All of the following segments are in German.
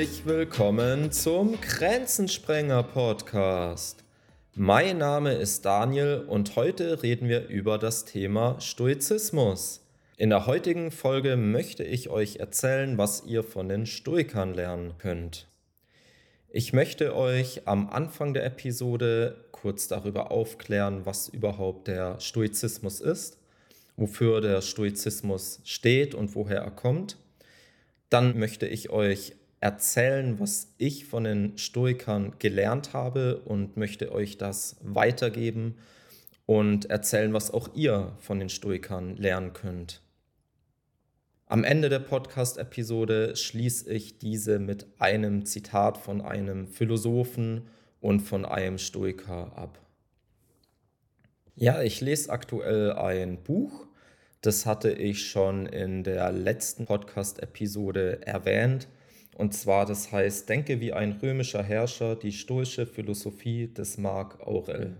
Herzlich willkommen zum Grenzensprenger-Podcast. Mein Name ist Daniel und heute reden wir über das Thema Stoizismus. In der heutigen Folge möchte ich euch erzählen, was ihr von den Stoikern lernen könnt. Ich möchte euch am Anfang der Episode kurz darüber aufklären, was überhaupt der Stoizismus ist, wofür der Stoizismus steht und woher er kommt. Dann möchte ich euch erzählen, was ich von den Stoikern gelernt habe und möchte euch das weitergeben und erzählen, was auch ihr von den Stoikern lernen könnt. Am Ende der Podcast-Episode schließe ich diese mit einem Zitat von einem Philosophen und von einem Stoiker ab. Ja, ich lese aktuell ein Buch. Das hatte ich schon in der letzten Podcast-Episode erwähnt. Und zwar, das heißt, Denke wie ein römischer Herrscher, die stoische Philosophie des Marc Aurel.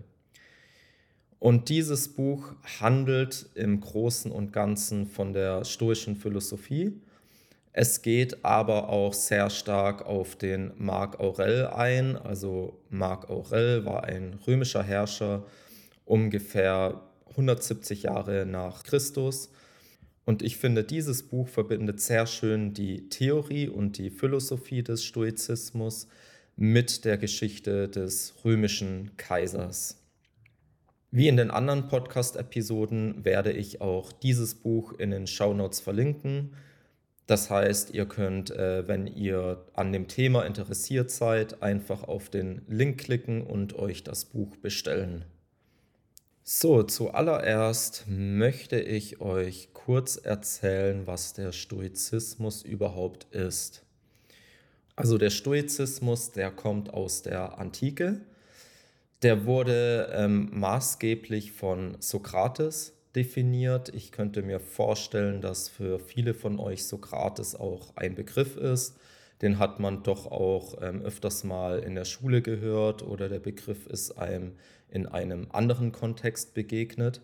Und dieses Buch handelt im Großen und Ganzen von der stoischen Philosophie. Es geht aber auch sehr stark auf den Marc Aurel ein. Also Marc Aurel war ein römischer Herrscher, ungefähr 170 Jahre nach Christus. Und ich finde, dieses Buch verbindet sehr schön die Theorie und die Philosophie des Stoizismus mit der Geschichte des römischen Kaisers. Wie in den anderen Podcast-Episoden werde ich auch dieses Buch in den Shownotes verlinken. Das heißt, ihr könnt, wenn ihr an dem Thema interessiert seid, einfach auf den Link klicken und euch das Buch bestellen. So, zuallererst möchte ich euch kurz erzählen, was der Stoizismus überhaupt ist. Also der Stoizismus, der kommt aus der Antike. Der wurde maßgeblich von Sokrates definiert. Ich könnte mir vorstellen, dass für viele von euch Sokrates auch ein Begriff ist. Den hat man doch auch öfters mal in der Schule gehört oder der Begriff ist einem in einem anderen Kontext begegnet.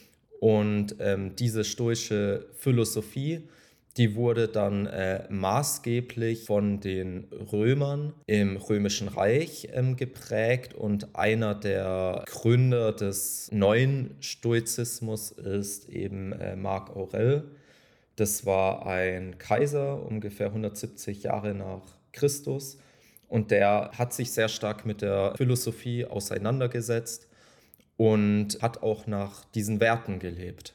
Und diese stoische Philosophie, die wurde dann maßgeblich von den Römern im Römischen Reich geprägt und einer der Gründer des neuen Stoizismus ist eben Marc Aurel. Das war ein Kaiser, ungefähr 170 Jahre nach Christus. Und der hat sich sehr stark mit der Philosophie auseinandergesetzt und hat auch nach diesen Werten gelebt.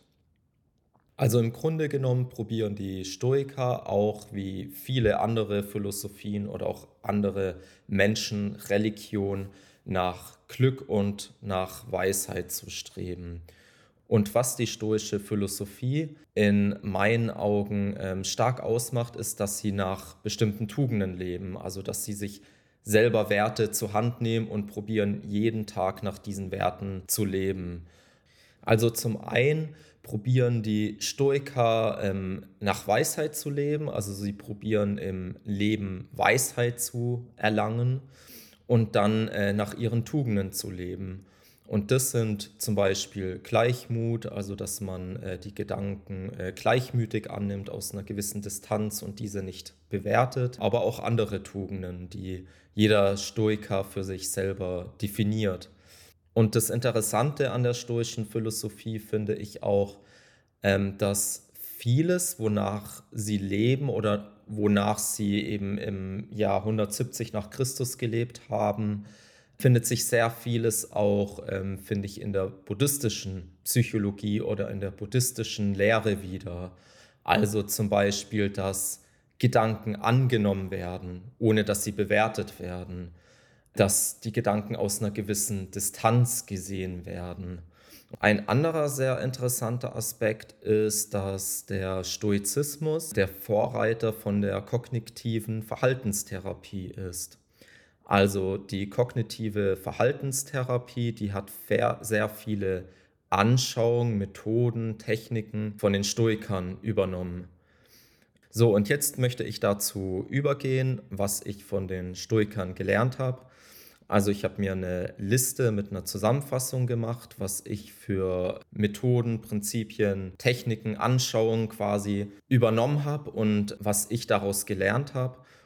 Also im Grunde genommen probieren die Stoiker auch wie viele andere Philosophien oder auch andere Menschen, Religion nach Glück und nach Weisheit zu streben. Und was die stoische Philosophie in meinen Augen stark ausmacht, ist, dass sie nach bestimmten Tugenden leben. Also dass sie sich selber Werte zur Hand nehmen und probieren, jeden Tag nach diesen Werten zu leben. Also zum einen probieren die Stoiker nach Weisheit zu leben. Also sie probieren im Leben Weisheit zu erlangen und dann nach ihren Tugenden zu leben. Und das sind zum Beispiel Gleichmut, also dass man die Gedanken gleichmütig annimmt aus einer gewissen Distanz und diese nicht bewertet, aber auch andere Tugenden, die jeder Stoiker für sich selber definiert. Und das Interessante an der stoischen Philosophie finde ich auch, dass vieles, wonach sie leben oder wonach sie eben im Jahr 170 nach Christus gelebt haben, findet sich sehr vieles auch, finde ich, in der buddhistischen Psychologie oder in der buddhistischen Lehre wieder. Also zum Beispiel, dass Gedanken angenommen werden, ohne dass sie bewertet werden, dass die Gedanken aus einer gewissen Distanz gesehen werden. Ein anderer sehr interessanter Aspekt ist, dass der Stoizismus der Vorreiter von der kognitiven Verhaltenstherapie ist. Also die kognitive Verhaltenstherapie, die hat sehr viele Anschauungen, Methoden, Techniken von den Stoikern übernommen. So, und jetzt möchte ich dazu übergehen, was ich von den Stoikern gelernt habe. Also ich habe mir eine Liste mit einer Zusammenfassung gemacht, was ich für Methoden, Prinzipien, Techniken, Anschauungen quasi übernommen habe und was ich daraus gelernt habe.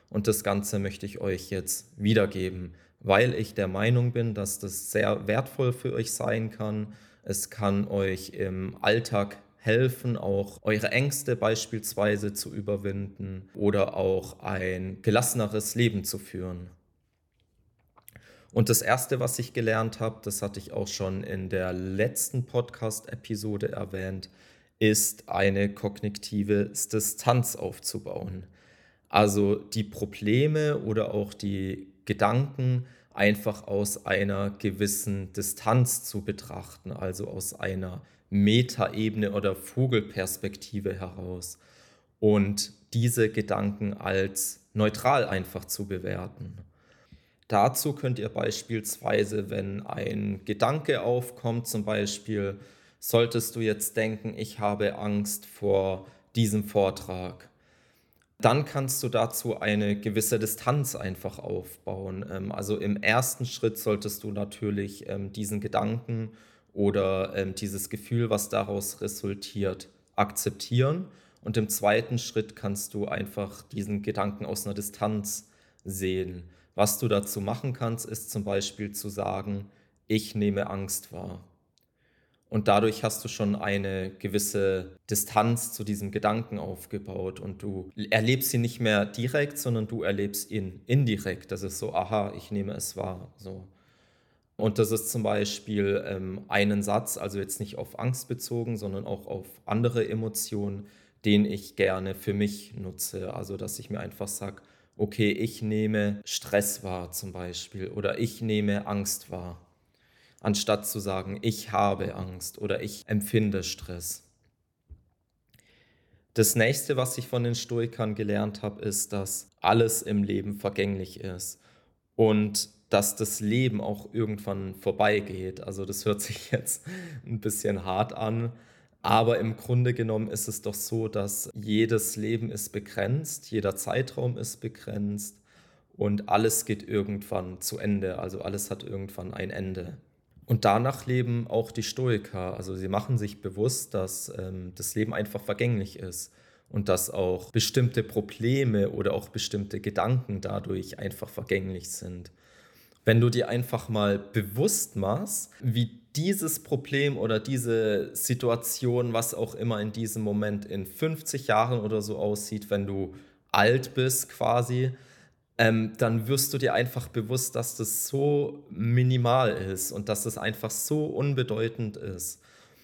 Und das Ganze möchte ich euch jetzt wiedergeben, weil ich der Meinung bin, dass das sehr wertvoll für euch sein kann. Es kann euch im Alltag helfen, auch eure Ängste beispielsweise zu überwinden oder auch ein gelasseneres Leben zu führen. Und das Erste, was ich gelernt habe, das hatte ich auch schon in der letzten Podcast-Episode erwähnt, ist eine kognitive Distanz aufzubauen. Also die Probleme oder auch die Gedanken einfach aus einer gewissen Distanz zu betrachten, also aus einer Metaebene oder Vogelperspektive heraus und diese Gedanken als neutral einfach zu bewerten. Dazu könnt ihr beispielsweise, wenn ein Gedanke aufkommt, zum Beispiel, solltest du jetzt denken, ich habe Angst vor diesem Vortrag, dann kannst du dazu eine gewisse Distanz einfach aufbauen. Also im ersten Schritt solltest du natürlich diesen Gedanken oder dieses Gefühl, was daraus resultiert, akzeptieren. Und im zweiten Schritt kannst du einfach diesen Gedanken aus einer Distanz sehen. Was du dazu machen kannst, ist zum Beispiel zu sagen, ich nehme Angst wahr. Und dadurch hast du schon eine gewisse Distanz zu diesem Gedanken aufgebaut und du erlebst ihn nicht mehr direkt, sondern du erlebst ihn indirekt. Das ist so, aha, ich nehme es wahr. So. Und das ist zum Beispiel einen Satz, also jetzt nicht auf Angst bezogen, sondern auch auf andere Emotionen, den ich gerne für mich nutze. Also dass ich mir einfach sage, okay, ich nehme Stress wahr zum Beispiel oder ich nehme Angst wahr, anstatt zu sagen, ich habe Angst oder ich empfinde Stress. Das nächste, was ich von den Stoikern gelernt habe, ist, dass alles im Leben vergänglich ist und dass das Leben auch irgendwann vorbeigeht. Also das hört sich jetzt ein bisschen hart an, aber im Grunde genommen ist es doch so, dass jedes Leben ist begrenzt, jeder Zeitraum ist begrenzt und alles geht irgendwann zu Ende. Also alles hat irgendwann ein Ende. Und danach leben auch die Stoiker. Also sie machen sich bewusst, dass das Leben einfach vergänglich ist und dass auch bestimmte Probleme oder auch bestimmte Gedanken dadurch einfach vergänglich sind. Wenn du dir einfach mal bewusst machst, wie dieses Problem oder diese Situation, was auch immer in diesem Moment in 50 Jahren oder so aussieht, wenn du alt bist quasi, dann wirst du dir einfach bewusst, dass das so minimal ist und dass es einfach so unbedeutend ist.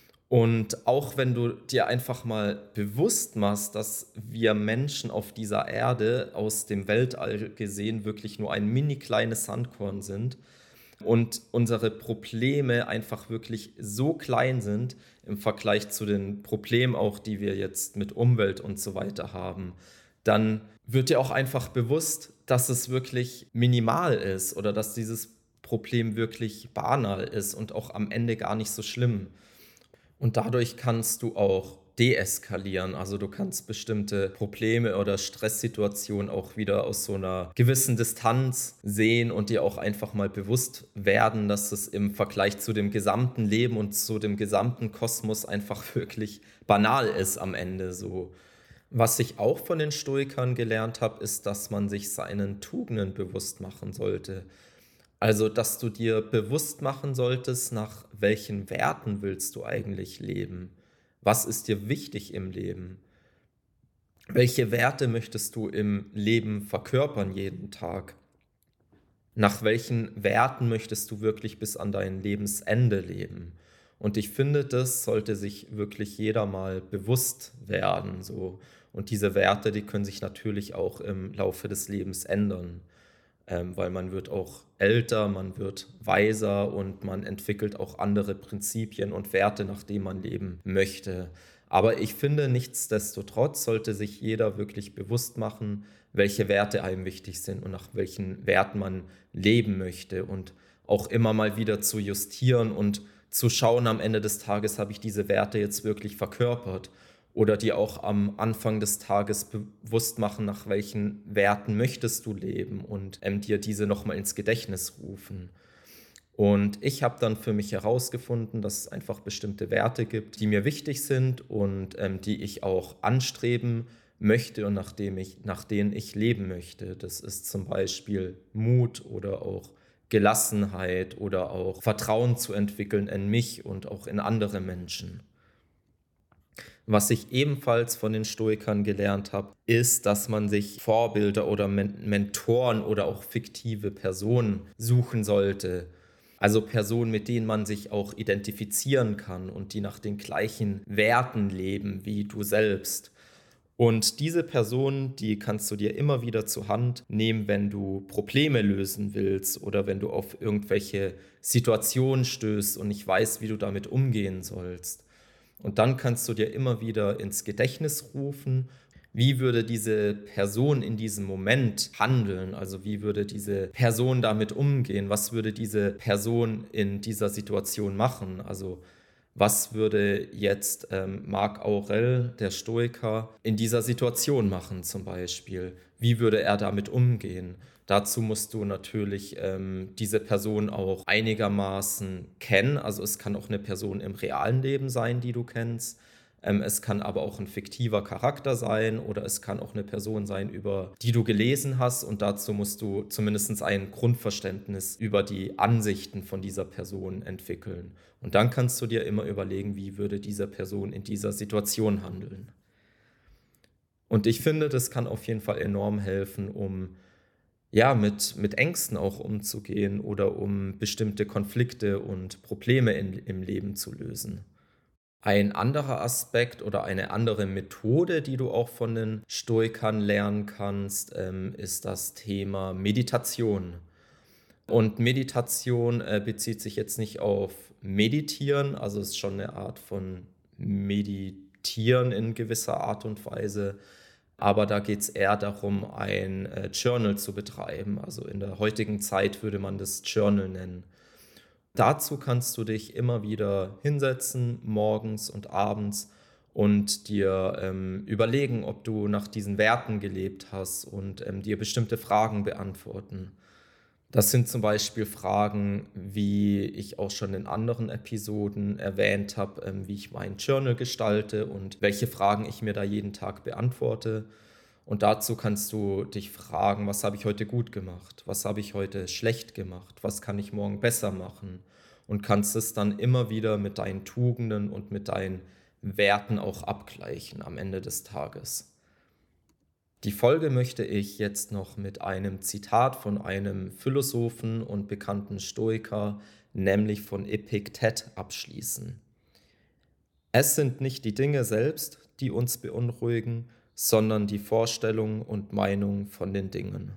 Und auch wenn du dir einfach mal bewusst machst, dass wir Menschen auf dieser Erde aus dem Weltall gesehen wirklich nur ein mini kleines Sandkorn sind und unsere Probleme einfach wirklich so klein sind im Vergleich zu den Problemen auch, die wir jetzt mit Umwelt und so weiter haben, dann wird dir auch einfach bewusst, dass es wirklich minimal ist oder dass dieses Problem wirklich banal ist und auch am Ende gar nicht so schlimm. Und dadurch kannst du auch deeskalieren. Also du kannst bestimmte Probleme oder Stresssituationen auch wieder aus so einer gewissen Distanz sehen und dir auch einfach mal bewusst werden, dass es im Vergleich zu dem gesamten Leben und zu dem gesamten Kosmos einfach wirklich banal ist am Ende so. Was ich auch von den Stoikern gelernt habe, ist, dass man sich seinen Tugenden bewusst machen sollte. Also, dass du dir bewusst machen solltest, nach welchen Werten willst du eigentlich leben? Was ist dir wichtig im Leben? Welche Werte möchtest du im Leben verkörpern jeden Tag? Nach welchen Werten möchtest du wirklich bis an dein Lebensende leben? Und ich finde, das sollte sich wirklich jeder mal bewusst werden, so. Und diese Werte, die können sich natürlich auch im Laufe des Lebens ändern, weil man wird auch älter, man wird weiser und man entwickelt auch andere Prinzipien und Werte, nach denen man leben möchte. Aber ich finde, nichtsdestotrotz sollte sich jeder wirklich bewusst machen, welche Werte einem wichtig sind und nach welchen Werten man leben möchte und auch immer mal wieder zu justieren und zu schauen am Ende des Tages, habe ich diese Werte jetzt wirklich verkörpert oder dir auch am Anfang des Tages bewusst machen, nach welchen Werten möchtest du leben und dir diese nochmal ins Gedächtnis rufen. Und ich habe dann für mich herausgefunden, dass es einfach bestimmte Werte gibt, die mir wichtig sind und die ich auch anstreben möchte und nach denen ich leben möchte. Das ist zum Beispiel Mut oder auch Gelassenheit oder auch Vertrauen zu entwickeln in mich und auch in andere Menschen. Was ich ebenfalls von den Stoikern gelernt habe, ist, dass man sich Vorbilder oder Mentoren oder auch fiktive Personen suchen sollte. Also Personen, mit denen man sich auch identifizieren kann und die nach den gleichen Werten leben wie du selbst. Und diese Personen, die kannst du dir immer wieder zur Hand nehmen, wenn du Probleme lösen willst oder wenn du auf irgendwelche Situationen stößt und nicht weißt, wie du damit umgehen sollst. Und dann kannst du dir immer wieder ins Gedächtnis rufen, wie würde diese Person in diesem Moment handeln? Also wie würde diese Person damit umgehen? Was würde diese Person in dieser Situation machen? Also was würde jetzt Marc Aurel, der Stoiker, in dieser Situation machen zum Beispiel? Wie würde er damit umgehen? Dazu musst du natürlich diese Person auch einigermaßen kennen. Also es kann auch eine Person im realen Leben sein, die du kennst. Es kann aber auch ein fiktiver Charakter sein oder es kann auch eine Person sein, über die du gelesen hast, und dazu musst du zumindest ein Grundverständnis über die Ansichten von dieser Person entwickeln. Und dann kannst du dir immer überlegen, wie würde diese Person in dieser Situation handeln. Und ich finde, das kann auf jeden Fall enorm helfen, um ja, mit Ängsten auch umzugehen oder um bestimmte Konflikte und Probleme im Leben zu lösen. Ein anderer Aspekt oder eine andere Methode, die du auch von den Stoikern lernen kannst, ist das Thema Meditation. Und Meditation bezieht sich jetzt nicht auf Meditieren, also es ist schon eine Art von Meditieren in gewisser Art und Weise, aber da geht es eher darum, ein Journal zu betreiben. Also in der heutigen Zeit würde man das Journal nennen. Dazu kannst du dich immer wieder hinsetzen, morgens und abends, und dir überlegen, ob du nach diesen Werten gelebt hast und dir bestimmte Fragen beantworten. Das sind zum Beispiel Fragen, wie ich auch schon in anderen Episoden erwähnt habe, wie ich mein Journal gestalte und welche Fragen ich mir da jeden Tag beantworte. Und dazu kannst du dich fragen, was habe ich heute gut gemacht? Was habe ich heute schlecht gemacht? Was kann ich morgen besser machen? Und kannst es dann immer wieder mit deinen Tugenden und mit deinen Werten auch abgleichen am Ende des Tages. Die Folge möchte ich jetzt noch mit einem Zitat von einem Philosophen und bekannten Stoiker, nämlich von Epiktet, abschließen. Es sind nicht die Dinge selbst, die uns beunruhigen, sondern die Vorstellung und Meinung von den Dingen.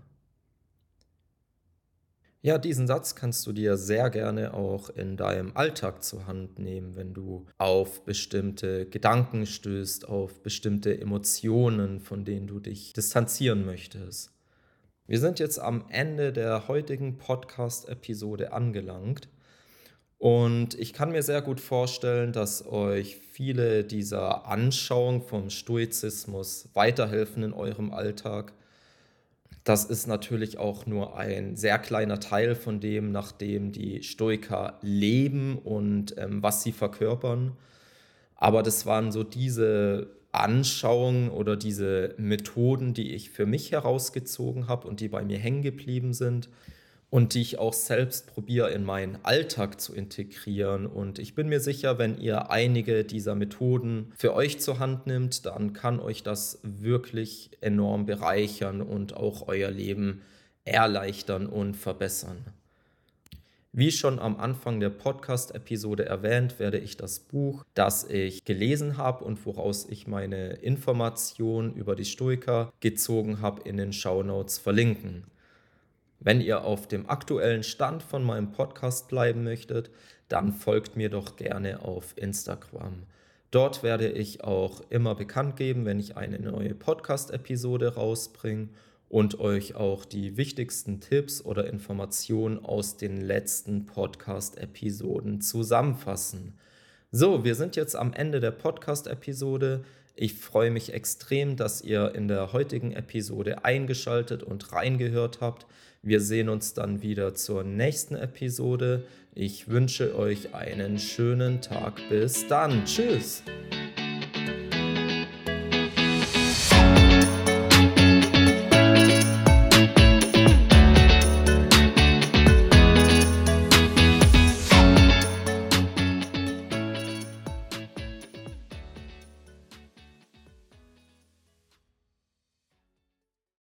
Ja, diesen Satz kannst du dir sehr gerne auch in deinem Alltag zur Hand nehmen, wenn du auf bestimmte Gedanken stößt, auf bestimmte Emotionen, von denen du dich distanzieren möchtest. Wir sind jetzt am Ende der heutigen Podcast-Episode angelangt und ich kann mir sehr gut vorstellen, dass euch viele dieser Anschauungen vom Stoizismus weiterhelfen in eurem Alltag. Das ist natürlich auch nur ein sehr kleiner Teil von dem, nach dem die Stoiker leben und was sie verkörpern. Aber das waren so diese Anschauungen oder diese Methoden, die ich für mich herausgezogen habe und die bei mir hängen geblieben sind und die ich auch selbst probiere in meinen Alltag zu integrieren. Und ich bin mir sicher, wenn ihr einige dieser Methoden für euch zur Hand nimmt, dann kann euch das wirklich enorm bereichern und auch euer Leben erleichtern und verbessern. Wie schon am Anfang der Podcast-Episode erwähnt, werde ich das Buch, das ich gelesen habe und woraus ich meine Informationen über die Stoiker gezogen habe, in den Shownotes verlinken. Wenn ihr auf dem aktuellen Stand von meinem Podcast bleiben möchtet, dann folgt mir doch gerne auf Instagram. Dort werde ich auch immer bekannt geben, wenn ich eine neue Podcast-Episode rausbringe und euch auch die wichtigsten Tipps oder Informationen aus den letzten Podcast-Episoden zusammenfassen. So, wir sind jetzt am Ende der Podcast-Episode. Ich freue mich extrem, dass ihr in der heutigen Episode eingeschaltet und reingehört habt. Wir sehen uns dann wieder zur nächsten Episode. Ich wünsche euch einen schönen Tag. Bis dann. Tschüss.